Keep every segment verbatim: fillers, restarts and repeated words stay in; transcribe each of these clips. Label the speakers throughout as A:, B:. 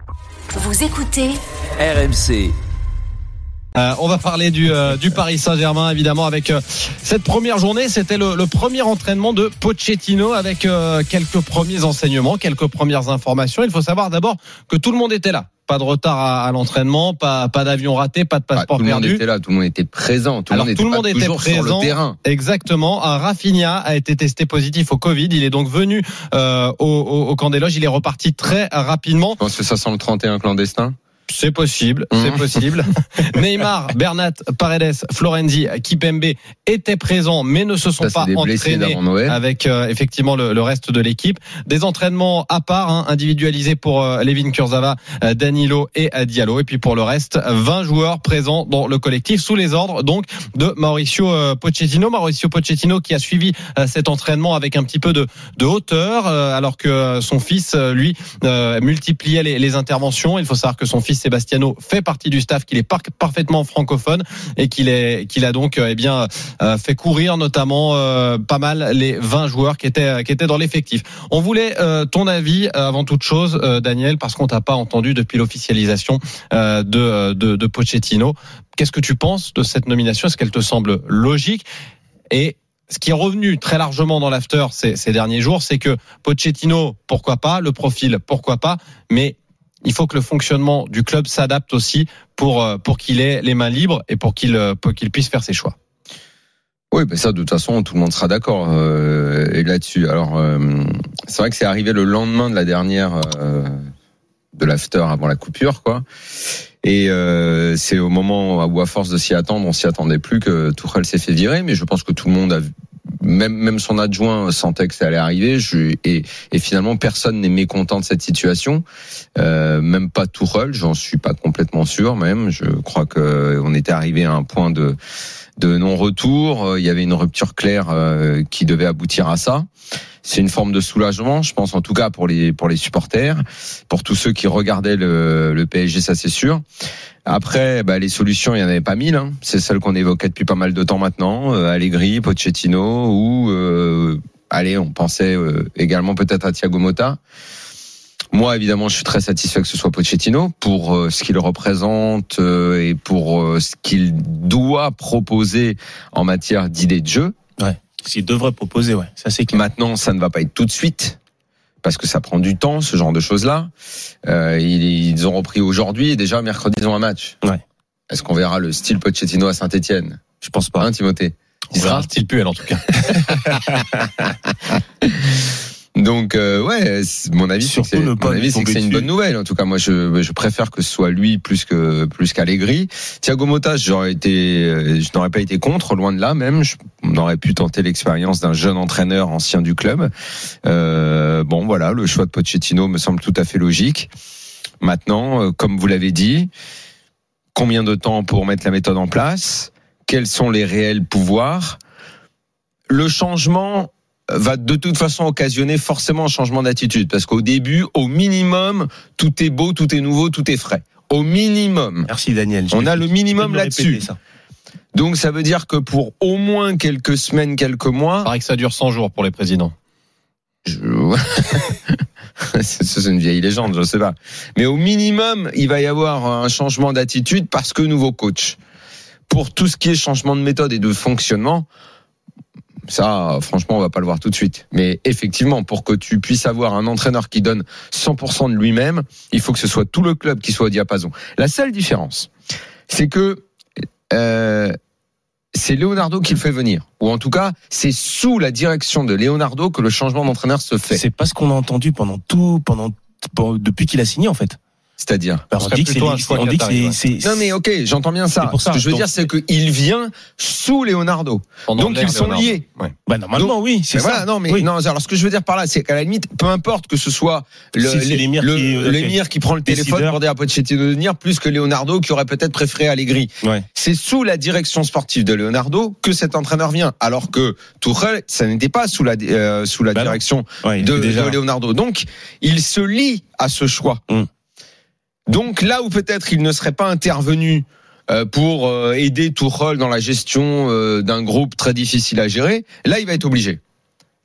A: Vous écoutez
B: R M C.
C: Euh, on va parler du, euh, du Paris Saint-Germain évidemment avec euh, cette première journée. C'était le, le premier entraînement de Pochettino avec euh, quelques premiers enseignements, quelques premières informations. Il faut savoir d'abord que tout le monde était là. Pas de retard à, à l'entraînement, pas, pas d'avion raté, pas de passeport
D: ah, tout
C: perdu.
D: Tout le monde était là, tout le monde était présent. Tout
C: Alors
D: le monde
C: tout le
D: était
C: monde
D: pas
C: était
D: toujours
C: présent.
D: Sur le terrain.
C: Exactement. Un Rafinha a été testé positif au Covid. Il est donc venu euh, au, au, au camp des loges. Il est reparti très rapidement.
D: Je pense que ça sent le trente et un clandestin.
C: C'est possible,
D: mmh.
C: c'est possible. Neymar, Bernat, Paredes, Florenzi, Kipembe étaient présents, mais ne se sont
D: ça,
C: pas entraînés avec euh, effectivement le, le reste de l'équipe. Des entraînements à part, hein, individualisés pour euh, Levin Kurzawa, euh, Danilo et euh, Diallo. Et puis pour le reste, vingt joueurs présents dans le collectif sous les ordres donc de Mauricio euh, Pochettino. Mauricio Pochettino qui a suivi euh, cet entraînement avec un petit peu de, de hauteur, euh, alors que euh, son fils, euh, lui, euh, multipliait les, les interventions. Il faut savoir que son fils Sebastiano fait partie du staff, qu'il est par- parfaitement francophone et qu'il est qu'il a donc euh, eh bien euh, fait courir notamment euh, pas mal les vingt joueurs qui étaient qui étaient dans l'effectif. On voulait euh, ton avis euh, avant toute chose, euh, Daniel, parce qu'on t'a pas entendu depuis l'officialisation euh, de, de de Pochettino. Qu'est-ce que tu penses de cette nomination ? Est-ce qu'elle te semble logique ? Et ce qui est revenu très largement dans l'after ces, ces derniers jours, c'est que Pochettino, pourquoi pas, le profil, pourquoi pas, mais il faut que le fonctionnement du club s'adapte aussi pour pour qu'il ait les mains libres et pour qu'il pour qu'il puisse faire ses choix.
D: Oui, ben ça de toute façon tout le monde sera d'accord euh, et là-dessus. Alors euh, c'est vrai que c'est arrivé le lendemain de la dernière euh, de l'after avant la coupure, quoi. Et euh, c'est au moment où à force de s'y attendre, on s'y attendait plus que Tuchel s'est fait virer. Mais je pense que tout le monde a vu. Même, même son adjoint sentait que ça allait arriver. Je, et, et finalement, personne n'est mécontent de cette situation. Euh, même pas Tuchel, j'en suis pas complètement sûr. Même, je crois que on était arrivé à un point de, de non-retour. Il y avait une rupture claire euh, qui devait aboutir à ça. C'est une forme de soulagement, je pense, en tout cas pour les pour les supporters, pour tous ceux qui regardaient le, le P S G, ça c'est sûr. Après, bah, les solutions, il n'y en avait pas mille. Hein. C'est celles qu'on évoquait depuis pas mal de temps maintenant. Euh, Allegri, Pochettino, ou euh, allez, on pensait euh, également peut-être à Thiago Motta. Moi, évidemment, je suis très satisfait que ce soit Pochettino pour euh, ce qu'il représente euh, et pour euh, ce qu'il doit proposer en matière d'idées de jeu.
E: Ouais. Ce qu'il devrait proposer, ouais, ça c'est clair.
D: Maintenant, ça ne va pas être tout de suite, parce que ça prend du temps, ce genre de choses-là. Euh, ils, ils ont repris aujourd'hui, et déjà mercredi, ils ont un match.
E: Ouais.
D: Est-ce qu'on verra le style Pochettino à Saint-Etienne ?
E: Je pense pas.
D: Hein, Timothée ?
C: Il sera un style Puel en tout cas.
D: Donc euh, ouais, mon avis, c'est que, c'est, mon avis, c'est, que c'est une bonne nouvelle. En tout cas, moi, je, je préfère que ce soit lui plus que plus qu'Allegri. Thiago Motta, j'aurais été, je n'aurais pas été contre, loin de là même. Je, on aurait pu tenter l'expérience d'un jeune entraîneur ancien du club. Euh, bon, voilà, le choix de Pochettino me semble tout à fait logique. Maintenant, comme vous l'avez dit, combien de temps pour mettre la méthode en place ? Quels sont les réels pouvoirs ? Le changement va de toute façon occasionner forcément un changement d'attitude, parce qu'au début, au minimum, tout est beau, tout est nouveau, tout est frais. Au minimum.
E: Merci Daniel.
D: On a le minimum là-dessus. Ça. Donc ça veut dire que pour au moins quelques semaines, quelques mois...
C: Il paraît que ça dure cent jours pour les présidents.
D: Je... c'est une vieille légende, je sais pas. Mais au minimum, il va y avoir un changement d'attitude parce que nouveau coach. Pour tout ce qui est changement de méthode et de fonctionnement, ça, franchement, on va pas le voir tout de suite. Mais effectivement, pour que tu puisses avoir un entraîneur qui donne cent pour cent de lui-même, il faut que ce soit tout le club qui soit au diapason. La seule différence, c'est que euh, c'est Leonardo qui le fait venir. Ou en tout cas, c'est sous la direction de Leonardo que le changement d'entraîneur se fait.
E: C'est pas ce qu'on a entendu pendant tout, pendant, pendant depuis qu'il a signé, en fait.
D: C'est-à-dire,
E: bah, on dit que c'est, on dit que c'est, c'est,
D: non mais ok, j'entends bien ça.
E: ça.
D: Ce que je veux
E: donc,
D: dire, c'est qu'il vient sous Leonardo. Donc ils sont
C: Leonardo.
D: liés.
E: Ouais. Bah normalement donc, oui, c'est ça.
D: Voilà, non mais
E: oui.
D: non. Alors ce que je veux dire par là, c'est qu'à la limite, peu importe que ce soit le,
E: si, si, l'émir,
D: le,
E: qui,
D: okay. l'émir qui prend le téléphone Décideur. pour dire à Pochettino de venir, plus que Leonardo qui aurait peut-être préféré Allegri.
E: Ouais.
D: C'est sous la direction sportive de Leonardo que cet entraîneur vient, alors que Tuchel, ça n'était pas sous la euh, sous la bah direction
E: ouais,
D: de,
E: déjà...
D: de Leonardo. Donc il se lie à ce choix.
E: Mm.
D: Donc là où peut-être il ne serait pas intervenu pour aider Tuchel dans la gestion d'un groupe très difficile à gérer, là il va être obligé.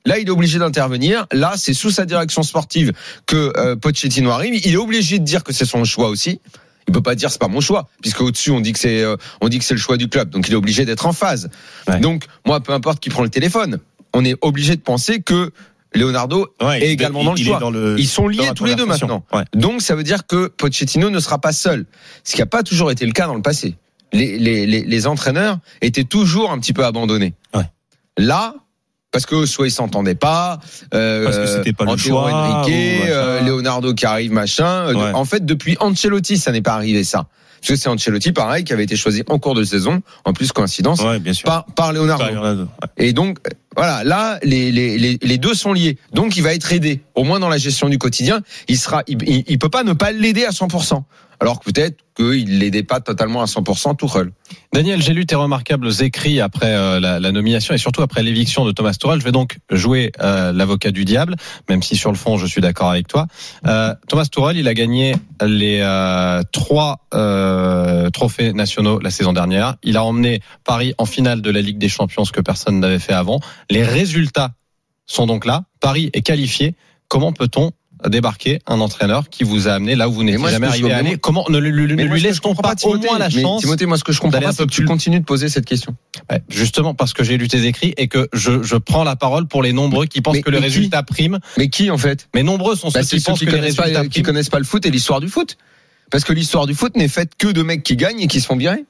D: Là, il est obligé d'intervenir. Là, c'est sous sa direction sportive que euh, Pochettino arrive. Il est obligé de dire que c'est son choix aussi. Il peut pas dire c'est pas mon choix, puisque au-dessus on dit que c'est euh, on dit que c'est le choix du club. Donc il est obligé d'être en phase. Ouais. Donc moi, peu importe qui prend le téléphone, on est obligé de penser que Leonardo
E: ouais,
D: est également
E: il,
D: dans le
E: il
D: choix.
E: Dans le,
D: Ils sont liés tous les deux maintenant. Ouais. Donc ça veut dire que Pochettino ne sera pas seul, ce qui n'a pas toujours été le cas dans le passé. Les, les, les, les entraîneurs étaient toujours un petit peu abandonnés.
E: Ouais.
D: Là, parce que soit ils s'entendaient pas, euh,
E: parce que c'était pas le
D: Antero
E: choix,
D: Henrique, euh, Leonardo qui arrive, machin.
E: Ouais.
D: En fait, depuis Ancelotti, ça n'est pas arrivé ça. Parce que c'est Ancelotti, pareil, qui avait été choisi en cours de saison, en plus coïncidence,
E: ouais, bien sûr.
D: par, par Leonardo. Par Leonardo ouais. Et donc, voilà, là, les, les, les, les deux sont liés. Donc, il va être aidé, au moins dans la gestion du quotidien. Il sera, il, il, il peut pas ne pas l'aider à cent pour cent. Alors que peut-être qu'il l'aidait pas totalement à cent pour cent Tuchel.
C: Daniel, j'ai lu tes remarquables écrits après euh, la, la nomination et surtout après l'éviction de Thomas Tuchel. Je vais donc jouer euh, l'avocat du diable, même si sur le fond je suis d'accord avec toi. Euh, Thomas Tuchel, il a gagné les euh, trois euh, trophées nationaux la saison dernière. Il a emmené Paris en finale de la Ligue des Champions, ce que personne n'avait fait avant. Les résultats sont donc là. Paris est qualifié. Comment peut-on débarquer un entraîneur qui vous a amené là où vous n'étiez jamais arrivé à aller? Comment ne, lui, ne lui laisse-t-on pas, pas
D: Timothée,
C: au moins la chance?
D: Timothée, moi ce que je comprends pas, c'est que tu continues de poser cette question.
C: Ouais, justement parce que j'ai lu tes écrits et que je, je prends la parole pour les nombreux qui pensent mais, que le résultat prime.
D: Mais qui en fait?
C: Mais nombreux sont ceux bah, qui pensent ceux qui que les résultats
D: pas,
C: priment.
D: Qui connaissent pas le foot et l'histoire du foot. Parce que l'histoire du foot n'est faite que de mecs qui gagnent et qui se font virer.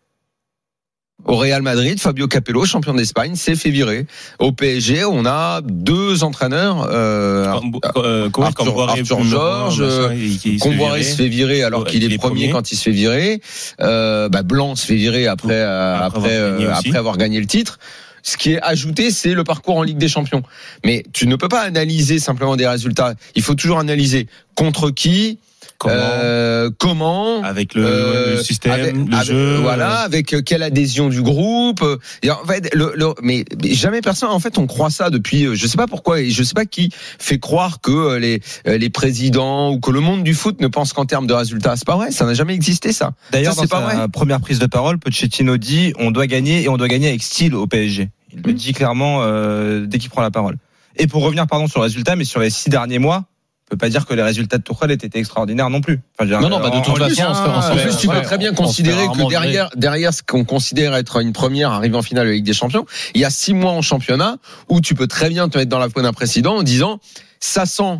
D: Au Real Madrid, Fabio Capello, champion d'Espagne, s'est fait virer. Au P S G, on a deux entraîneurs, euh, euh, Arthur, Arthur Georges, Comboiré se fait virer alors ouais, qu'il est, est premier, premier quand il se fait virer. Euh, bah, Blanc se fait virer après, euh, après, après, euh, après avoir gagné le titre. Ce qui est ajouté, c'est le parcours en Ligue des Champions. Mais tu ne peux pas analyser simplement des résultats. Il faut toujours analyser contre qui, Comment, euh, comment
E: avec le, euh, le système,
D: avec,
E: le
D: avec,
E: jeu,
D: voilà, avec quelle adhésion du groupe. Et en fait, le, le, mais jamais personne. En fait, on croit ça depuis. Je sais pas pourquoi et je sais pas qui fait croire que les les présidents ou que le monde du foot ne pense qu'en termes de résultats. C'est pas vrai. Ça n'a jamais existé ça.
A: D'ailleurs,
D: ça,
A: dans
D: c'est pas
A: sa
D: vrai.
A: Première prise de parole, Pochettino dit on doit gagner et on doit gagner avec style au P S G. Il le dit clairement euh, dès qu'il prend la parole. Et pour revenir, pardon, sur le résultat, mais sur les six derniers mois. On peut pas dire que les résultats de Tuchel étaient extraordinaires non plus.
C: Enfin, non, non, bah, de toute façon,
D: en plus, tu peux très bien considérer que derrière, derrière ce qu'on considère être une première arrivée en finale de la Ligue des Champions, il y a six mois en championnat où tu peux très bien te mettre dans la peau d'un président en disant, ça sent,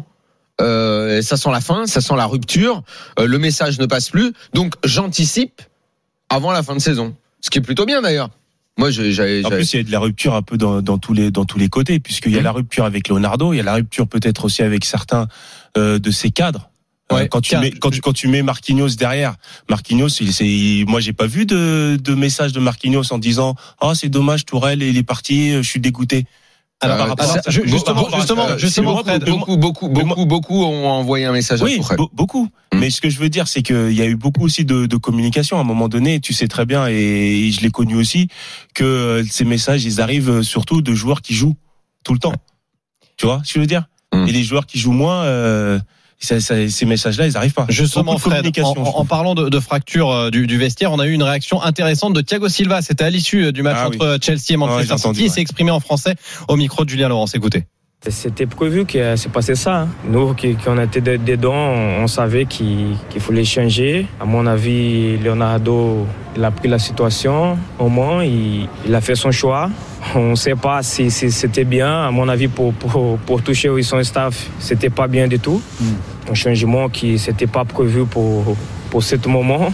D: euh, ça sent la fin, ça sent la rupture, euh, le message ne passe plus, donc j'anticipe avant la fin de saison. Ce qui est plutôt bien d'ailleurs. Moi, j'ai, j'ai,
E: en plus, il y a de la rupture un peu dans, dans tous les dans tous les côtés, puisqu'il y a mmh. la rupture avec Leonardo, il y a la rupture peut-être aussi avec certains euh, de ses cadres. Ouais, euh, quand tu mets quand tu quand tu mets Marquinhos derrière, Marquinhos, il, c'est moi j'ai pas vu de de message de Marquinhos en disant ah oh, c'est dommage Tourelle il est parti, je suis dégoûté.
C: Alors, euh, alors ça, justement, justement, euh, justement,
D: Fred, beaucoup, beaucoup, beaucoup, beaucoup ont envoyé un message
E: oui,
D: à Tourelle.
E: Be- beaucoup. Mmh. Mais ce que je veux dire, c'est qu'il y a eu beaucoup aussi de, de communication. À un moment donné, tu sais très bien, et je l'ai connu aussi, que ces messages, ils arrivent surtout de joueurs qui jouent tout le temps. Tu vois ce que je veux dire? Mmh. Et les joueurs qui jouent moins. Euh, Ça, ça, ces messages-là, ils arrivent pas.
C: Justement, Fred, en, en parlant de, de fracture euh, du, du vestiaire, on a eu une réaction intéressante de Thiago Silva. C'était à l'issue du match ah, entre oui. Chelsea et Manchester ah, City. Entendu, ouais. Il s'est exprimé en français au micro de Julien Laurence. Écoutez.
B: C'était prévu que c'est passé ça. Nous qui, qui on était dedans, on, on savait qu'il, qu'il fallait changer. À mon avis, Leonardo, il a pris la situation. Au moins, il, il a fait son choix. On ne sait pas si, si c'était bien. À mon avis, pour, pour, pour toucher son staff, c'était pas bien du tout. Mm. Un changement qui n'était pas prévu pour, pour ce moment.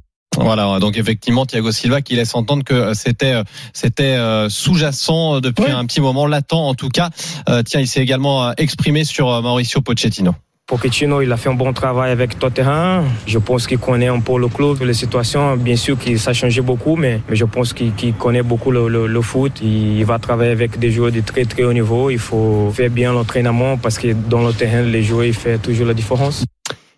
C: Voilà, donc effectivement Thiago Silva qui laisse entendre que c'était c'était sous-jacent depuis ouais. un petit moment, latent en tout cas. Euh, tiens, il s'est également exprimé sur Mauricio Pochettino.
B: Pochettino, il a fait un bon travail avec Tottenham. Je pense qu'il connaît un peu le club, les situations. Bien sûr que ça a changé beaucoup, mais, mais je pense qu'il, qu'il connaît beaucoup le, le, le foot. Il va travailler avec des joueurs de très très haut niveau. Il faut faire bien l'entraînement parce que dans le terrain, les joueurs, ils font toujours la différence.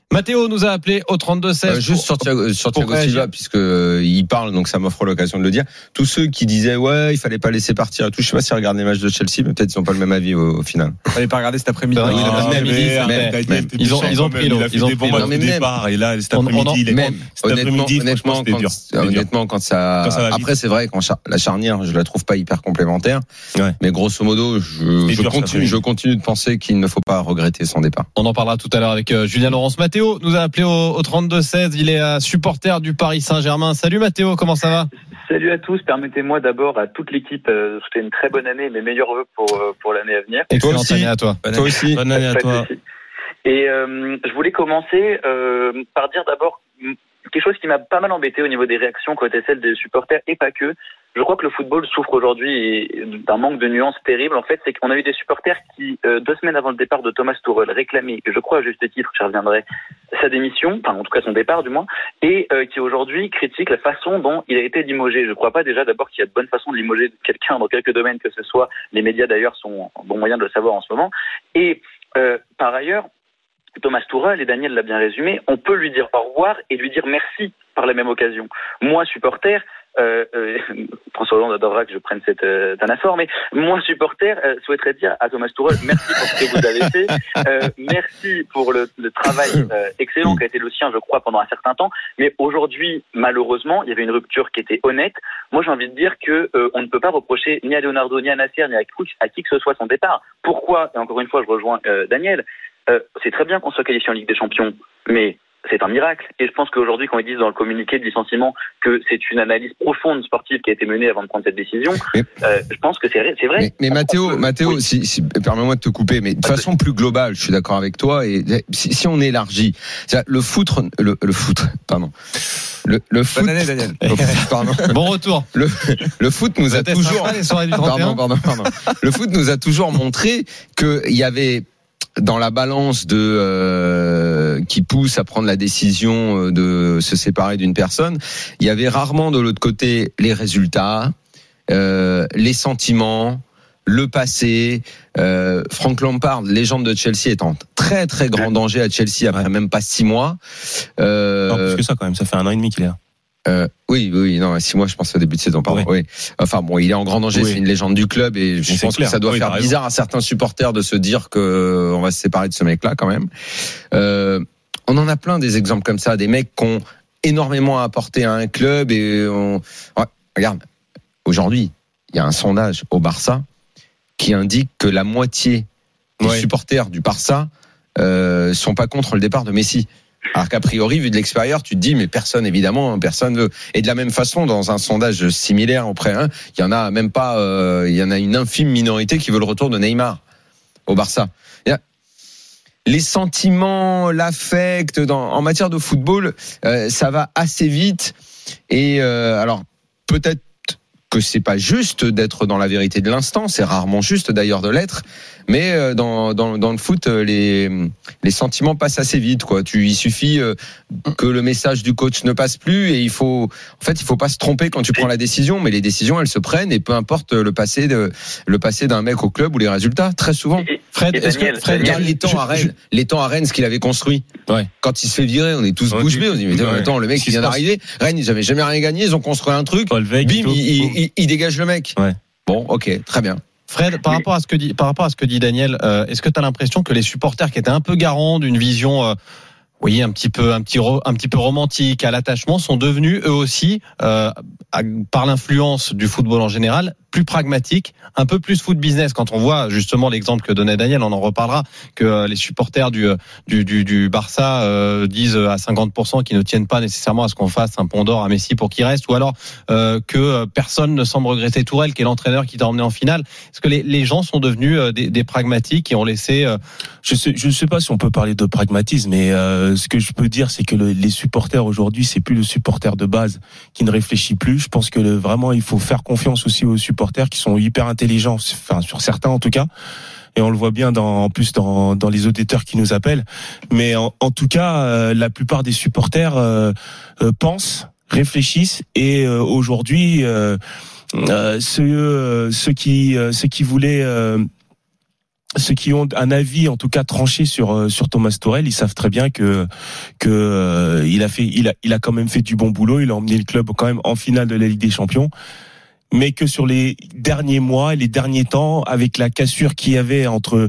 C: Mathéo nous a appelé au trente-deux seize.
D: Euh, juste sur Thiago, sur Thiago Silva, puisque euh, il parle, donc ça m'offre l'occasion de le dire. Tous ceux qui disaient ouais, il fallait pas laisser partir et tout, je sais pas s'ils regardent les matchs de Chelsea, mais peut-être ils n'ont pas le même avis au, au final.
A: Il fallait pas regarder cet après-midi.
C: Non,
E: Ah,
C: même,
E: mais,
C: même,
E: mais,
C: même,
E: même,
C: ils ont, ils ont pris l'eau.
E: Il a fait
C: Ils ont
E: des bons
C: pris
E: matchs
C: l'eau.
E: au départ, et là, cet
C: On- on
E: après-midi,
C: en-
E: il est
D: Même,
E: cet
D: honnêtement,
E: après-midi,
D: honnêtement,
E: franchement, c'était
D: quand,
E: dur. C'était dur.
D: honnêtement, quand ça,
E: Quand ça va vite.
D: après, c'est vrai, quand char- la charnière, je la trouve pas hyper complémentaire.
E: Ouais.
D: Mais grosso modo, je,
E: C'était
D: je
E: dur, ça,
D: continue,
E: oui.
D: je continue de penser qu'il ne faut pas regretter son départ.
C: On en parlera tout à l'heure avec euh, Julien Laurence. Mathéo nous a appelé au, au trente-deux seize. Il est euh, supporter du Paris Saint-Germain. Salut Mathéo, comment ça va?
F: Salut à tous. Permettez-moi d'abord à toute l'équipe euh, de souhaiter une très bonne année et mes meilleurs vœux pour, euh, pour l'année à venir.
C: Excellente
D: aussi.
C: année à toi.
D: Toi aussi.
E: Bonne année à
F: Pas de
E: toi.
F: souci. Et euh, je voulais commencer euh, par dire d'abord quelque chose qui m'a pas mal embêté au niveau des réactions côté celles des supporters et pas que. Je crois que le football souffre aujourd'hui d'un manque de nuances terrible. En fait, c'est qu'on a eu des supporters qui, euh, deux semaines avant le départ de Thomas Tuchel, réclamaient, et je crois à juste titre, j'y reviendrai, sa démission, enfin en tout cas son départ du moins, et euh, qui aujourd'hui critiquent la façon dont il a été limogé. Je ne crois pas déjà d'abord qu'il y a de bonnes façons de limoger quelqu'un dans quelques domaines que ce soit. Les médias d'ailleurs sont un bon moyen de le savoir en ce moment. Et euh, par ailleurs, Thomas Tuchel, et Daniel l'a bien résumé, on peut lui dire au revoir et lui dire merci par la même occasion. Moi, supporter, euh, euh, François Hollande adorera que je prenne cette euh, anaphore, mais moi, supporter, euh, souhaiterais dire à Thomas Tuchel merci pour ce que vous avez fait, euh, merci pour le, le travail euh, excellent qui a été le sien, je crois, pendant un certain temps, mais aujourd'hui, malheureusement, il y avait une rupture qui était honnête. Moi, j'ai envie de dire que euh, on ne peut pas reprocher ni à Leonardo, ni à Nasser, ni à qui, à qui que ce soit son départ. Pourquoi? Et encore une fois, je rejoins euh, Daniel. Euh, c'est très bien qu'on soit qualifié en Ligue des Champions, mais c'est un miracle. Et je pense qu'aujourd'hui, quand ils disent dans le communiqué de licenciement que c'est une analyse profonde sportive qui a été menée avant de prendre cette décision,
D: Mais-
F: euh, je pense que c'est, c'est vrai.
D: Mais, mais Mathéo,
F: peut-
D: Mathéo,
F: oui.
D: si, si, permets-moi de te couper, mais de façon plus globale, je suis d'accord avec toi. Et si, si on élargit, c'est-à-dire le foot, le, le foot, pardon, le, le foot,
A: Bonne année, Daniel.
D: Oh, pardon,
C: Bon retour.
D: le, le foot nous a
C: C'était
D: toujours,
C: sympa, les soirées du trente et un.
D: pardon, pardon, pardon, le foot nous a toujours montré qu'il y avait dans la balance de euh, qui pousse à prendre la décision de se séparer d'une personne, il y avait rarement de l'autre côté les résultats, euh, les sentiments, le passé. Euh, Frank Lampard, légende de Chelsea, est en très très grand danger à Chelsea après même pas six mois. Euh,
E: Non, plus que ça quand même, ça fait un an et demi qu'il est là.
D: euh, oui, oui, non, six mois, je pense au début de saison, pardon.
E: Oui.
D: Oui. Enfin bon, il est en grand danger,
E: Oui.
D: c'est une légende du club et je
E: Mais c'est
D: pense
E: clair.
D: que ça doit
E: Oui,
D: faire
E: t'as raison.
D: bizarre à certains supporters de se dire que on va se séparer de ce mec-là quand même. Euh, on en a plein des exemples comme ça, des mecs qui ont énormément apporté à un club et on... Ouais, regarde, aujourd'hui, il y a un sondage au Barça qui indique que la moitié des
E: Ouais.
D: supporters du Barça euh, sont pas contre le départ de Messi. Alors qu'a priori, vu de l'extérieur, tu te dis, mais personne, évidemment, personne veut. Et de la même façon, dans un sondage similaire auprès un, il y en a même pas, euh, il y en a une infime minorité qui veut le retour de Neymar au Barça. Il y a les sentiments, l'affect, dans, en matière de football, euh, ça va assez vite. Et euh, alors, peut-être que c'est pas juste d'être dans la vérité de l'instant, c'est rarement juste d'ailleurs de l'être, mais euh, dans, dans, dans le foot, les, les sentiments passent assez vite, quoi. Tu, il suffit euh, que le message du coach ne passe plus et il faut, en fait, il faut pas se tromper quand tu prends la décision, mais les décisions, elles se prennent et peu importe le passé de, le passé d'un mec au club ou les résultats, très souvent.
F: Et-
C: Fred,
F: et
C: est-ce que
F: Daniel,
C: Fred,
F: Daniel,
D: Regarde les temps à Rennes, les temps à Rennes, ce qu'il avait construit.
E: Ouais.
D: Quand il se fait virer, on est tous
E: Ouais,
D: bouche
E: tu-
D: bée. On se dit, mais
E: ouais.
D: attends, le mec,
E: Qu'est-ce
D: il vient
E: qui se
D: d'arriver. Rennes, ils avaient jamais rien gagné. Ils ont construit un truc.
E: Paul Weig,
D: Bim,
E: et tout.
D: il, il, il dégage le mec.
E: Ouais.
D: Bon, ok, très bien.
C: Fred, par
F: Oui.
C: rapport à ce que dit, par rapport à ce que dit Daniel, euh, est-ce que tu as l'impression que les supporters qui étaient un peu garants d'une vision, euh, oui, un petit peu, un petit, ro- un petit peu romantique à l'attachement, sont devenus eux aussi, euh, à- par l'influence du football en général, plus pragmatiques, un peu plus foot business. Quand on voit justement l'exemple que donnait Daniel, on en reparlera, que euh, les supporters du du du, du Barça euh, disent à cinquante pour cent qu'ils ne tiennent pas nécessairement à ce qu'on fasse un pont d'or à Messi pour qu'il reste, ou alors euh, que euh, personne ne semble regretter Tourelle, qui est l'entraîneur qui t'a emmené en finale. Est-ce que les, les gens sont devenus euh, des, des pragmatiques et ont laissé euh,
E: Je sais, je sais pas si on peut parler de pragmatisme, mais euh, ce que je peux dire, c'est que le, les supporters aujourd'hui, c'est plus le supporter de base qui ne réfléchit plus. Je pense que le, vraiment, il faut faire confiance aussi aux supporters qui sont hyper intelligents, enfin sur certains en tout cas. Et on le voit bien dans, en plus dans, dans les auditeurs qui nous appellent. Mais en, en tout cas, euh, la plupart des supporters euh, euh, pensent, réfléchissent, et euh, aujourd'hui, euh, euh, ceux, euh, ceux qui, euh, ceux qui voulaient euh, ceux qui ont un avis en tout cas tranché sur sur Thomas Tuchel, ils savent très bien que que euh, il a fait il a il a quand même fait du bon boulot, il a emmené le club quand même en finale de la Ligue des Champions, mais que sur les derniers mois, les derniers temps, avec la cassure qu'il y avait entre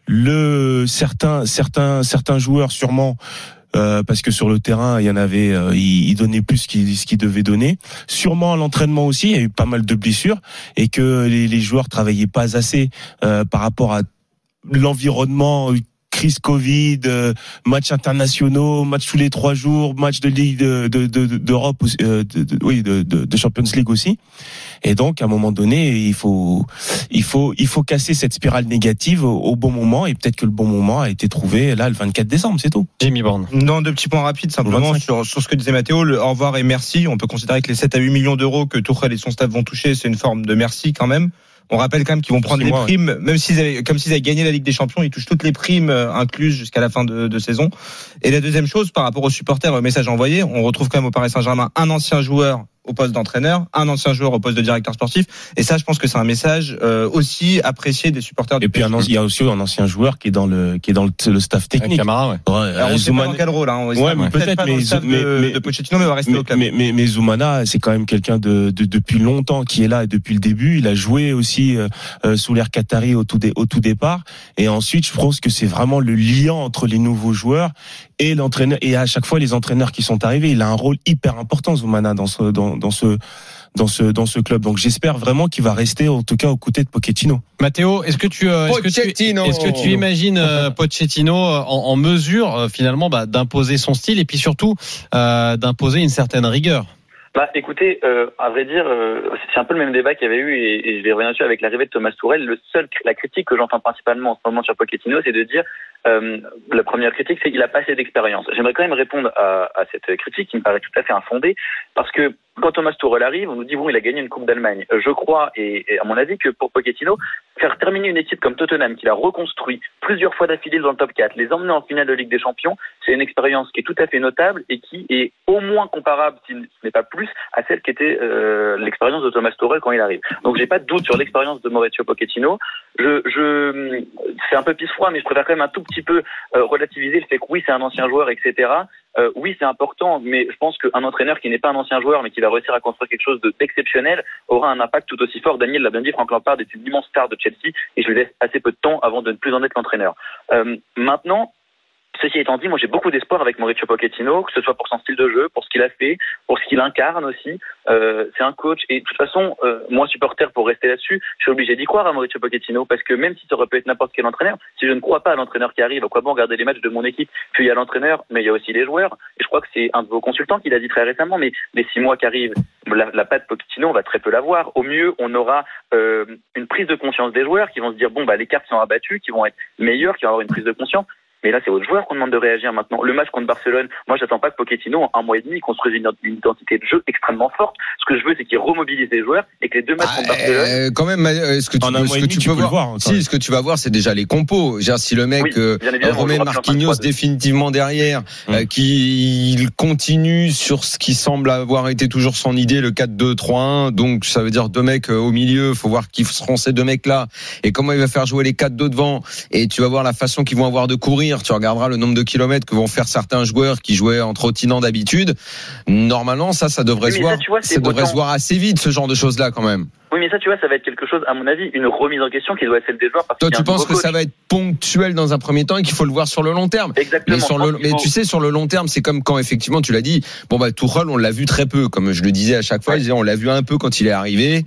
E: le certains certains certains joueurs sûrement Euh, parce que sur le terrain, il y en avait, euh, il, il donnait plus ce qu'il, ce qu'il devait donner. Sûrement à l'entraînement aussi, il y a eu pas mal de blessures et que les, les joueurs travaillaient pas assez euh, par rapport à l'environnement. Crise Covid, euh, matchs internationaux, matchs tous les trois jours, matchs de Ligue de, de, de, d'Europe, euh, de, de, oui, de, de, de Champions League aussi. Et donc, à un moment donné, il faut, il faut, il faut casser cette spirale négative au, au bon moment. Et peut-être que le bon moment a été trouvé là le vingt-quatre décembre, c'est tout.
C: Jimmy Borne.
A: Non, deux petits points rapides simplement sur, sur ce que disait Mathéo. Le au revoir et merci. On peut considérer que les sept à huit millions d'euros que Tuchel et son staff vont toucher, c'est une forme de merci quand même. On rappelle quand même qu'ils vont prendre les primes, ouais. Même s'ils avaient, comme s'ils avaient gagné la Ligue des Champions, ils touchent toutes les primes incluses jusqu'à la fin de, de saison. Et la deuxième chose, par rapport aux supporters, au message envoyé, on retrouve quand même au Paris Saint-Germain un ancien joueur au poste d'entraîneur, un ancien joueur au poste de directeur sportif. Et ça, je pense que c'est un message euh, aussi apprécié des supporters.
E: Et puis un, il y a aussi un ancien joueur qui est dans le qui est dans le, le staff technique.
C: Camara, ouais.
A: ouais Alors, on sait pas dans quel rôle. Hein.
E: Ouais, mais peut-être,
A: peut-être
E: mais,
A: Zou- mais, de, mais de Pochettino, mais va rester
E: mais,
A: au club.
E: Mais, mais, mais Zoumana, c'est quand même quelqu'un de, de depuis longtemps qui est là et depuis le début. Il a joué aussi euh, sous l'ère Qatari au tout, dé, au tout départ. Et ensuite, je pense que c'est vraiment le lien entre les nouveaux joueurs et l'entraîneur. Et à chaque fois, les entraîneurs qui sont arrivés, il a un rôle hyper important, Zoumana, dans ce dans, dans ce dans ce dans ce club. Donc j'espère vraiment qu'il va rester en tout cas aux côtés de Pochettino.
C: Mathéo, est-ce que tu euh, est-ce que tu, est-ce que tu imagines euh, Pochettino en, en mesure euh, finalement bah, d'imposer son style et puis surtout euh, d'imposer une certaine rigueur?
F: Bah, écoutez, euh, à vrai dire, euh, c'est un peu le même débat qu'il y avait eu et, et je vais revenir dessus avec l'arrivée de Thomas Tuchel. Le seul, la critique que j'entends principalement en ce moment sur Pochettino, c'est de dire, euh, la première critique, c'est qu'il a pas assez d'expérience. J'aimerais quand même répondre à, à cette critique qui me paraît tout à fait infondée, parce que quand Thomas Tuchel arrive, on nous dit bon, il a gagné une Coupe d'Allemagne. Je crois, et, et à mon avis, que pour Pochettino, faire terminer une équipe comme Tottenham, qu'il a reconstruit plusieurs fois d'affilée dans le top quatre, les emmener en finale de Ligue des Champions, c'est une expérience qui est tout à fait notable et qui est au moins comparable, si ce n'est pas plus, à celle qu'était euh, l'expérience de Thomas Tuchel quand il arrive. Donc j'ai pas de doute sur l'expérience de Mauricio Pochettino. Je, je, c'est un peu pisse-froid, mais je préfère quand même un tout petit peu euh, relativiser le fait que oui, c'est un ancien joueur, et cetera. Euh, oui, c'est important, mais je pense qu'un entraîneur qui n'est pas un ancien joueur, mais qui va réussir à construire quelque chose de, d'exceptionnel, aura un impact tout aussi fort. Daniel l'a bien dit, Frank Lampard est une immense star de Chelsea, et je lui laisse assez peu de temps avant de ne plus en être l'entraîneur. Euh, maintenant, ceci étant dit, moi j'ai beaucoup d'espoir avec Mauricio Pochettino, que ce soit pour son style de jeu, pour ce qu'il a fait, pour ce qu'il incarne aussi. Euh, c'est un coach, et de toute façon, euh, moi supporter, pour rester là-dessus, je suis obligé d'y croire à Mauricio Pochettino, parce que même si ça aurait pu être n'importe quel entraîneur, si je ne crois pas à l'entraîneur qui arrive, à quoi bon regarder les matchs de mon équipe? Puis il y a l'entraîneur, mais il y a aussi les joueurs, et je crois que c'est un de vos consultants qui l'a dit très récemment, mais les six mois qui arrivent, la, la patte Pochettino, on va très peu la voir. Au mieux, on aura euh, une prise de conscience des joueurs qui vont se dire, bon, bah les cartes sont abattues, qui vont être meilleurs, qui vont avoir une prise de conscience. Mais là, c'est aux joueurs qu'on demande de réagir maintenant. Le match contre Barcelone, moi, j'attends pas que Pochettino, en un mois et demi, construise une, une identité de jeu extrêmement forte. Ce que je veux, c'est qu'il remobilise les joueurs et que les deux matchs contre
D: ah,
F: Barcelone.
D: Euh, quand même, ce que tu,
E: en
D: peux, ce que tu peux voir, voir hein, si, ce que tu vas voir, c'est déjà les compos. Genre, si le mec oui, euh, remet Marquinhos définitivement derrière, mmh. euh, qu'il continue sur ce qui semble avoir été toujours son idée, le quatre deux trois un, donc ça veut dire deux mecs au milieu. Faut voir qui seront ces deux mecs-là et comment il va faire jouer les quatre deux devant. Et tu vas voir la façon qu'ils vont avoir de courir. Tu regarderas le nombre de kilomètres que vont faire certains joueurs qui jouaient en trottinant d'habitude. Normalement, ça, ça devrait se voir. Ça, vois, ça devrait autant... se voir assez vite, ce genre de choses-là, quand même.
F: Oui, mais ça, tu vois, ça va être quelque chose, à mon avis, une remise en question qui doit être celle des joueurs. Parce
D: Toi, tu penses que coach. Ça va être ponctuel dans un premier temps et qu'il faut le voir sur le long terme.
F: Exactement.
D: Mais, sur le, mais faut... tu sais, sur le long terme, c'est comme quand, effectivement, tu l'as dit, bon, bah, Tuchel, on l'a vu très peu, comme je le disais à chaque fois, ouais. je disais, on l'a vu un peu quand il est arrivé,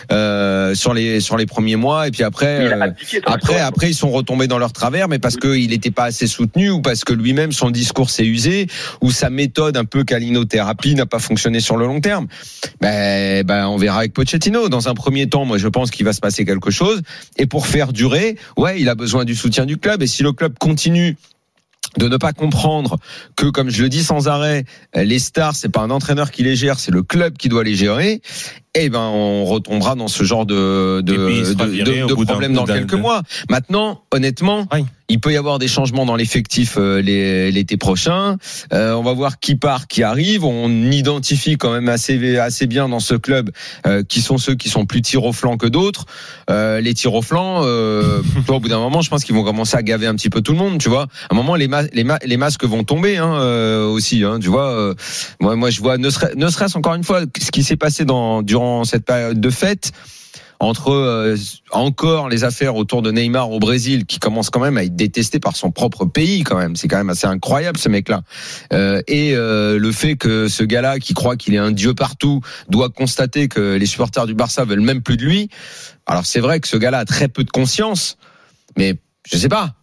D: euh, sur les, sur les premiers mois, et puis après, euh, appliqué, après, après, ils sont retombés dans leur travers, mais parce qu'il n'était pas assez soutenu, ou parce que lui-même, son discours s'est usé, ou sa méthode un peu calinothérapie n'a pas fonctionné sur le long terme. Ben, ben, on verra avec Pochettino. Dans un premier temps, moi, je pense qu'il va se passer quelque chose. Et pour faire durer, ouais, il a besoin du soutien du club. Et si le club continue de ne pas comprendre que, comme je le dis sans arrêt, les stars, c'est pas un entraîneur qui les gère, c'est le club qui doit les gérer. eh ben on retombera dans ce genre de de, de, de, de problème dans quelques mois. Maintenant, honnêtement, oui. il peut y avoir des changements dans l'effectif euh, l'été prochain. Euh, on va voir qui part, qui arrive. On identifie quand même assez assez bien dans ce club euh, qui sont ceux qui sont plus tir au flanc que d'autres. Euh, les tirs au flanc, euh, au bout d'un moment, je pense qu'ils vont commencer à gaver un petit peu tout le monde. Tu vois, à un moment les ma- les, ma- les masques vont tomber hein, euh, aussi. Hein, tu vois, euh, moi moi je vois ne serait ne serait-ce encore une fois ce qui s'est passé dans durant cette période de fête entre euh, encore les affaires autour de Neymar au Brésil qui commence quand même à être détesté par son propre pays quand même, c'est quand même assez incroyable ce mec-là euh, et euh, le fait que ce gars-là qui croit qu'il est un dieu partout doit constater que les supporters du Barça veulent même plus de lui. Alors c'est vrai que ce gars-là a très peu de conscience, mais je sais pas.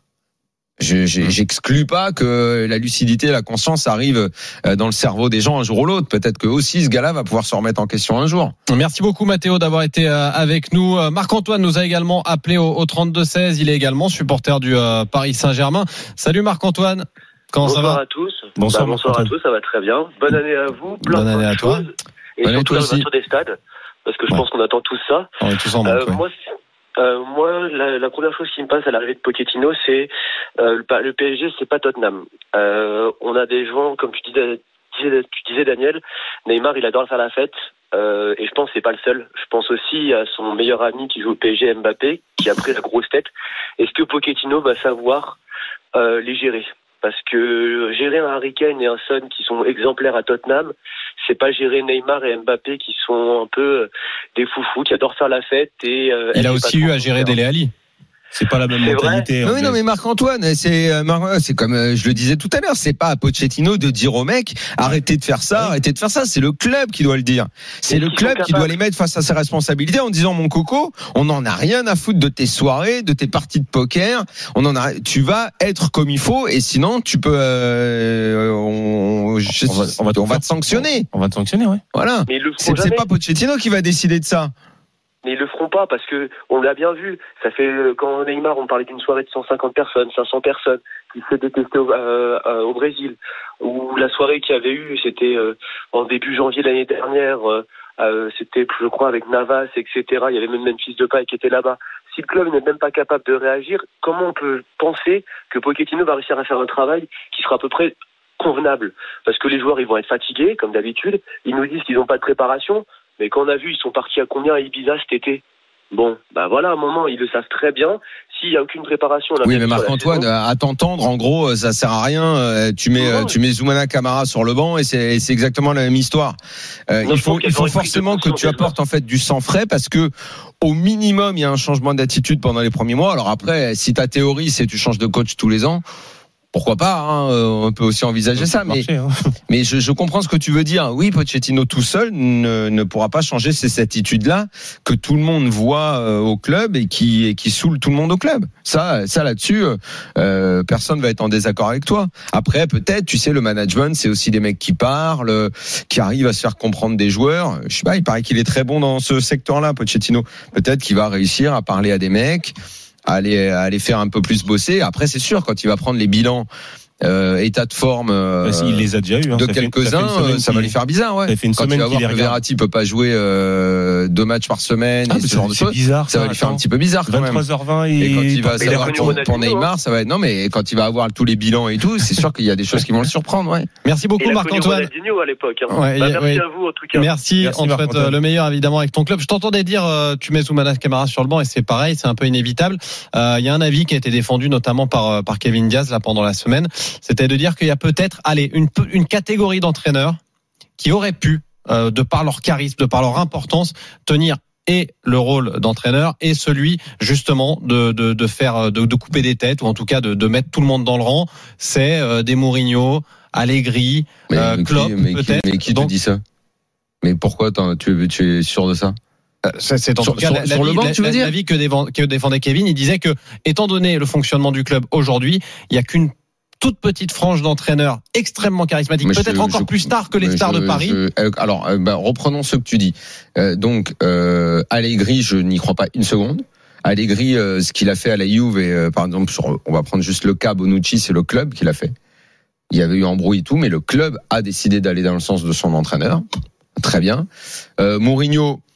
D: Je, j'exclus pas que la lucidité et la conscience arrivent dans le cerveau des gens un jour ou l'autre. Peut-être que aussi ce gars-là va pouvoir se remettre en question un jour.
C: Merci beaucoup Mathéo d'avoir été avec nous. Marc-Antoine nous a également appelé au trente-deux seize. Il est également supporter du Paris Saint-Germain. Salut Marc-Antoine. Comment
G: bonsoir
C: ça va?
G: Bonsoir à tous.
C: Bonsoir,
G: bah, bonsoir à tous, ça va très bien. Bonne année à vous. Plein
C: Bonne année à toi.
G: Choses, et Bonne surtout l'ouverture des stades, parce que je ouais. pense qu'on attend tous ça.
C: On est tous en manque,
G: euh,
C: ouais.
G: Moi, Euh, moi, la, la première chose qui me passe à l'arrivée de Pochettino, c'est euh, le, le P S G, c'est pas Tottenham. Euh, on a des gens, comme tu disais, tu disais Daniel, Neymar, il adore faire la fête, euh, et je pense que c'est pas le seul. Je pense aussi à son meilleur ami qui joue au P S G, Mbappé, qui a pris la grosse tête. Est-ce que Pochettino va savoir euh, les gérer? Parce que gérer un Harry Kane et un Son qui sont exemplaires à Tottenham, c'est pas gérer Neymar et Mbappé qui sont un peu des foufous, qui adorent faire la fête. Et euh,
C: il a aussi eu à gérer Dele Alli.
E: C'est pas la même c'est mentalité.
D: Non, non, mais Marc-Antoine, c'est, c'est comme je le disais tout à l'heure, c'est pas à Pochettino de dire aux mecs, arrêtez de faire ça, oui. arrêtez de faire ça. C'est le club qui doit le dire. C'est le club qui doit les mettre face à ses responsabilités en disant, mon coco, on n'en a rien à foutre de tes soirées, de tes parties de poker. On en a, tu vas être comme il faut et sinon tu peux, euh, on, je, on va, on va, on va te sanctionner.
E: On va te sanctionner, ouais.
D: Voilà.
G: Mais
D: c'est, c'est pas Pochettino qui va décider de ça.
G: Mais ils le feront pas parce que on l'a bien vu. Ça fait quand Neymar, on parlait d'une soirée de cent cinquante personnes, cinq cents personnes, qui se fait détester au, euh, euh, au Brésil. Ou la soirée qu'il y avait eu, c'était euh, en début janvier l'année dernière. Euh, c'était, je crois, avec Navas, et cetera. Il y avait même Memphis Depay qui était là-bas. Si le club n'est même pas capable de réagir, comment on peut penser que Pochettino va réussir à faire un travail qui sera à peu près convenable? Parce que les joueurs, ils vont être fatigués, comme d'habitude. Ils nous disent qu'ils n'ont pas de préparation. Mais quand on a vu, ils sont partis à combien à Ibiza cet été? Bon, bah voilà, à un moment, ils le savent très bien. S'il n'y a aucune préparation...
D: Oui, mais Marc-Antoine, à t'entendre, en gros, ça sert à rien. Tu mets, non, tu mets Zoumana Camara sur le banc et c'est, c'est exactement la même histoire. Euh, non, il faut, il faut forcément que tu apportes en fait du sang frais parce que au minimum, il y a un changement d'attitude pendant les premiers mois. Alors après, si ta théorie, c'est tu changes de coach tous les ans, pourquoi pas, hein, on peut aussi envisager ça, mais, marcher, hein. mais je, je comprends ce que tu veux dire. Oui, Pochettino tout seul ne, ne pourra pas changer ces attitudes-là que tout le monde voit euh, au club et qui, et qui saoule tout le monde au club. Ça, ça là-dessus, euh, personne va être en désaccord avec toi. Après, peut-être, tu sais, le management, c'est aussi des mecs qui parlent, qui arrivent à se faire comprendre des joueurs. Je sais pas, il paraît qu'il est très bon dans ce secteur-là, Pochettino. Peut-être qu'il va réussir à parler à des mecs, à aller, à aller faire un peu plus bosser. Après, c'est sûr, quand il va prendre les bilans euh, état de forme euh,
E: il les a déjà eu, hein.
D: de ça quelques-uns, ça, ça va lui faire bizarre. Ouais. Ça fait une quand il va voir que Verratti peut pas jouer euh, deux matchs par semaine, ah, et ce genre de choses, bizarre, ça, ça va lui faire un petit peu bizarre quand même.
E: vingt-trois heures vingt
D: et, et quand il va savoir pour, pour Neymar, ça va être non, mais quand il va avoir tous les bilans et tout, c'est sûr qu'il y a des choses qui vont le surprendre. Ouais.
C: Merci beaucoup Marc-Antoine.
G: À l'époque, hein.
C: ouais,
G: bah, merci
C: ouais.
G: à vous en tout cas.
C: Merci, merci on te souhaite le meilleur évidemment avec ton club. Je t'entendais dire, tu mets Zoumana Camara sur le banc et c'est pareil, c'est un peu inévitable. Il y a un avis qui a été défendu notamment par par Kevin Diaz là pendant la semaine, c'était de dire qu'il y a peut-être, allez, une, une catégorie d'entraîneurs qui auraient pu, euh, de par leur charisme, de par leur importance, tenir et le rôle d'entraîneur et celui justement de, de, de faire, de, de couper des têtes ou en tout cas de, de mettre tout le monde dans le rang. C'est euh, des Mourinho, Allegri, mais, euh, Klopp,
D: mais
C: peut-être.
D: Mais qui te Donc, dit ça? Mais pourquoi tu, tu es sûr de ça?
C: C'est, c'est en
D: sur,
C: tout cas
D: sur,
C: la,
D: sur
C: la,
D: le banc,
C: la,
D: tu veux
C: la,
D: dire
C: l'avis que, défend, que défendait Kevin. Il disait que, étant donné le fonctionnement du club aujourd'hui, il n'y a qu'une toute petite frange d'entraîneurs extrêmement charismatiques, mais peut-être je, encore je, plus stars que les stars je, de Paris.
D: Je, alors, euh, bah, reprenons ce que tu dis. Euh, donc, euh, Allegri, je n'y crois pas une seconde. Allegri, euh, ce qu'il a fait à la Juve, et, euh, par exemple, sur, on va prendre juste le cas Bonucci, c'est le club qui l'a fait. Il y avait eu embrouille et tout, mais le club a décidé d'aller dans le sens de son entraîneur. Très bien. Euh, Mourinho,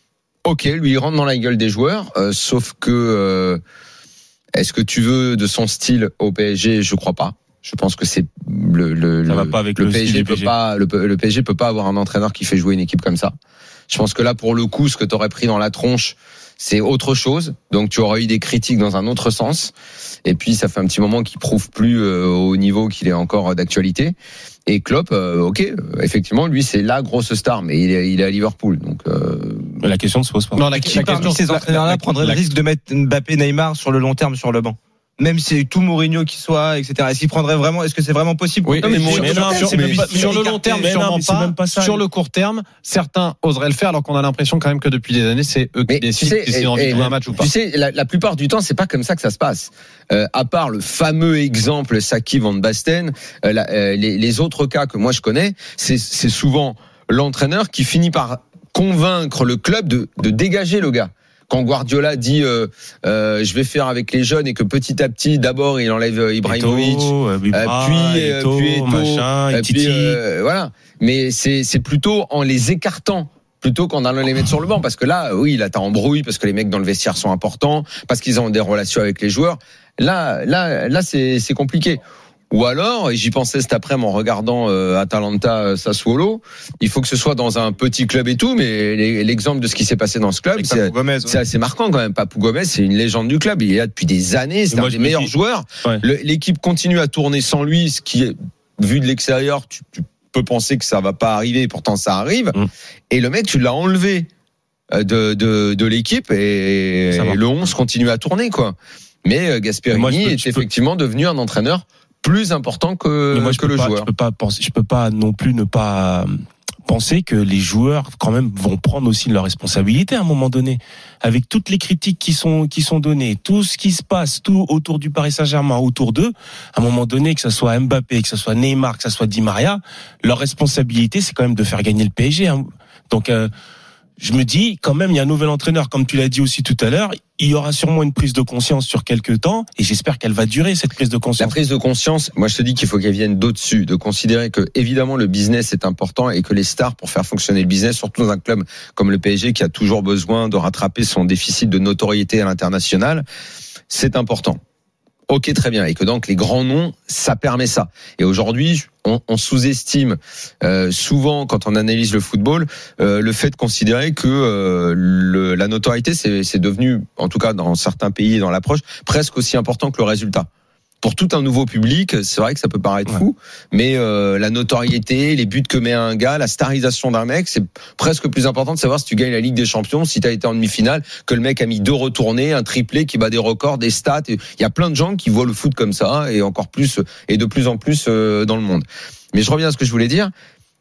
D: Ok, lui il rentre dans la gueule des joueurs, euh, sauf que euh, est-ce que tu veux de son style au P S G? Je crois pas. Je pense que c'est le le,
E: ça
D: le,
E: va pas avec
D: le
E: le
D: P S G
E: style du
D: peut
E: P S G.
D: pas le, le P S G peut pas avoir un entraîneur qui fait jouer une équipe comme ça. Je pense que là pour le coup, ce que t'aurais pris dans la tronche, c'est autre chose. Donc tu aurais eu des critiques dans un autre sens. Et puis ça fait un petit moment qu'il prouve plus euh, au niveau qu'il est encore d'actualité. Et Klopp, euh, ok, effectivement, lui c'est la grosse star, mais il est, il est à Liverpool, donc. Euh...
E: Mais la question ne se pose pas.
C: Non, la,
A: Qui
C: la
A: parmi
C: question,
A: ces entraîneurs-là prendrait le risque de mettre Mbappé, Neymar sur le long terme sur le banc? Même si c'est tout Mourinho qui soit, et cetera. Est-ce qu'il prendrait vraiment, est-ce que c'est vraiment possible?
C: Oui,
A: non, mais,
C: mais
A: Mourinho,
C: mais
E: non,
C: sur,
E: sur-
C: mais
E: mais-
C: sur le long terme,
E: mais non,
C: sûrement
E: mais c'est
C: pas.
E: même pas ça.
C: Sur le court terme, certains oseraient le faire, alors qu'on a l'impression quand même que depuis des années, c'est eux qui
D: Mais tu
C: décident
D: sais,
C: s'ils ont envie
D: et-
C: de jouer un match ou pas.
D: Tu sais, la, la plupart du temps, c'est pas comme ça que ça se passe. Euh, à part le fameux exemple Saki Van Basten, euh, la, euh, les, les autres cas que moi je connais, c'est, c'est souvent l'entraîneur qui finit par convaincre le club de, de dégager le gars. Quand Guardiola dit euh, euh, je vais faire avec les jeunes et que petit à petit, d'abord il enlève euh, Ibrahimovic,
E: Eto'o, euh, Ibra,
D: puis euh,
E: Eto'o,
D: puis Eto'o,
E: machin,
D: euh,
E: Titi.
D: puis, euh, voilà. Mais c'est c'est plutôt en les écartant plutôt qu'en allant les mettre sur le banc, parce que là, oui, là t'as embrouille parce que les mecs dans le vestiaire sont importants, parce qu'ils ont des relations avec les joueurs. Là, là, là, c'est c'est compliqué. Ou alors, et j'y pensais cet après-midi en regardant euh, Atalanta Sassuolo, il faut que ce soit dans un petit club et tout, mais l'exemple de ce qui s'est passé dans ce club,
A: Avec
D: c'est
A: Papou Gomez, ouais.
D: c'est assez marquant quand même. Papou Gomez, c'est une légende du club. Il est là depuis des années. C'est
E: moi,
D: un
E: je
D: des
E: me
D: meilleurs
E: dis-
D: joueurs.
E: Ouais.
D: Le- L'équipe continue à tourner sans lui, ce qui est, vu de l'extérieur, tu, tu peux penser que ça va pas arriver. Pourtant, ça arrive.
E: Mm.
D: Et le mec, tu l'as enlevé de, de, de l'équipe et,
E: Ça va.
D: et le onze continue à tourner, quoi. Mais euh, Gasperini
E: Moi, je peux-
D: est
E: je peux-
D: effectivement devenu un entraîneur plus important que,
E: Mais moi, je
D: que
E: peux
D: le
E: pas,
D: joueur.
E: Je peux pas penser, je peux pas non plus ne pas euh, penser que les joueurs quand même vont prendre aussi leurs responsabilités à un moment donné, avec toutes les critiques qui sont qui sont données, tout ce qui se passe, tout autour du Paris Saint-Germain, autour d'eux. À un moment donné, que ça soit Mbappé, que ça soit Neymar, que ça soit Di Maria, leur responsabilité, c'est quand même de faire gagner le P S G. Hein. Donc euh, je me dis, quand même, il y a un nouvel entraîneur, comme tu l'as dit aussi tout à l'heure. Il y aura sûrement une prise de conscience sur quelques temps, et j'espère qu'elle va durer, cette prise de
D: La
E: conscience.
D: prise de conscience, moi je te dis qu'il faut qu'elle vienne d'au-dessus, de considérer que évidemment le business est important et que les stars, pour faire fonctionner le business, surtout dans un club comme le P S G qui a toujours besoin de rattraper son déficit de notoriété à l'international, c'est important. Ok, très bien. Et que donc les grands noms, ça permet ça. Et aujourd'hui, on, on sous-estime euh, souvent, quand on analyse le football, euh, le fait de considérer que euh, le, la notoriété, c'est, c'est devenu, en tout cas dans certains pays et dans l'approche, presque aussi important que le résultat. Pour tout un nouveau public, c'est vrai que ça peut paraître
E: Ouais.
D: fou, mais euh, la notoriété, les buts que met un gars, la starisation d'un mec, c'est presque plus important de savoir si tu gagnes la Ligue des Champions, si tu as été en demi-finale, que le mec a mis deux retournés, un triplé qui bat des records, des stats. Il y a plein de gens qui voient le foot comme ça, et encore plus, et de plus en plus euh, dans le monde. Mais je reviens à ce que je voulais dire.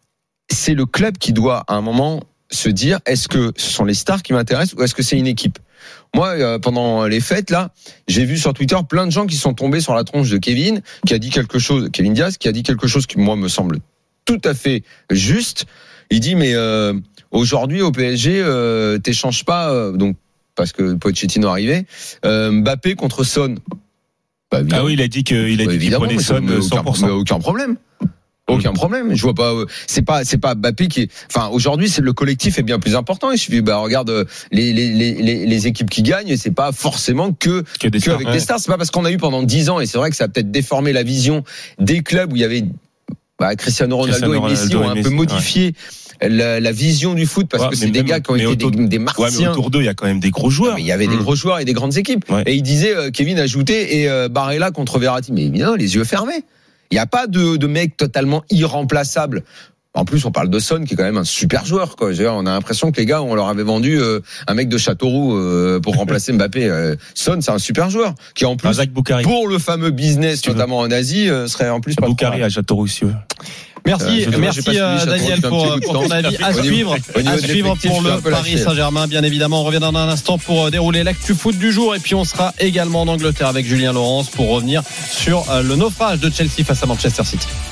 D: C'est le club qui doit, à un moment, se dire, est-ce que ce sont les stars qui m'intéressent ou est-ce que c'est une équipe? Moi, euh, pendant les fêtes, là, j'ai vu sur Twitter plein de gens qui sont tombés sur la tronche de Kevin, qui a dit quelque chose, Kevin Diaz, qui a dit quelque chose qui, moi, me semble tout à fait juste. Il dit, mais euh, aujourd'hui, au P S G, euh, t'échanges pas, euh, donc parce que Pochettino arrivait, euh, Mbappé contre Son. Bah,
E: Ah oui, il a dit qu'il a
D: bah,
E: dit qu'il
D: évidemment,
E: prenait
D: mais ça,
E: Son
D: mais
E: cent pour cent.
D: aucun, mais aucun problème. Aucun problème. Je vois pas. euh, C'est pas. C'est pas Mbappé qui. Est, enfin, aujourd'hui, c'est le collectif est bien plus important. Il suffit. Bah, regarde euh, les les les les équipes qui gagnent. Et c'est pas forcément que
E: Que des
D: que
E: stars,
D: avec
E: ouais.
D: des stars. C'est pas parce qu'on a eu pendant dix ans. Et c'est vrai que ça a peut-être déformé la vision des clubs où il y avait. Bah, Cristiano Ronaldo
E: Cristiano
D: et Messi
E: Ronaldo
D: ont
E: et
D: un
E: Messi,
D: peu modifié la, la vision du foot parce
E: Ouais,
D: que c'est
E: mais
D: des
E: même-
D: gars qui ont
E: mais
D: été
E: autour
D: des,
E: de-
D: des
E: Ouais, mais
D: martiens.
E: autour d'eux, il y a quand même des gros joueurs.
D: Mais il y avait des
E: Mm.
D: gros joueurs et des grandes équipes.
E: Ouais.
D: Et il disait, euh, Kevin ajoutait, et euh, Barella contre Verratti. Mais évidemment, les yeux fermés. Il n'y a pas de, de mec totalement irremplaçable. En plus, on parle de Son, qui est quand même un super joueur, quoi. Je veux dire, on a l'impression que les gars, on leur avait vendu euh, un mec de Châteauroux euh, pour remplacer Mbappé. Euh, Son, c'est un super joueur, qui en plus,
E: Razak Boukari.
D: pour le fameux business,
E: tu veux.
D: notamment en Asie, euh, serait en plus pas
E: Boukari
D: trop
E: à Châteauroux, si tu veux.
C: Merci,
D: Euh, je- j'ai
C: merci
D: pas suivi
C: euh,
D: Châteauroux
C: Daniel
D: depuis un
C: pour,
D: petit bout de
C: pour
D: temps.
C: ton avis à
D: Au niveau-
C: suivre,
D: au niveau
C: à
D: de
C: suivre
D: l'effectif,
C: pour
D: je suis
C: le
D: un peu
C: Paris
D: lâché.
C: Saint-Germain. Bien évidemment, on revient dans un instant pour euh, dérouler l'actu foot du jour et puis on sera également en Angleterre avec Julien Laurence pour revenir sur euh, le naufrage de Chelsea face à Manchester City.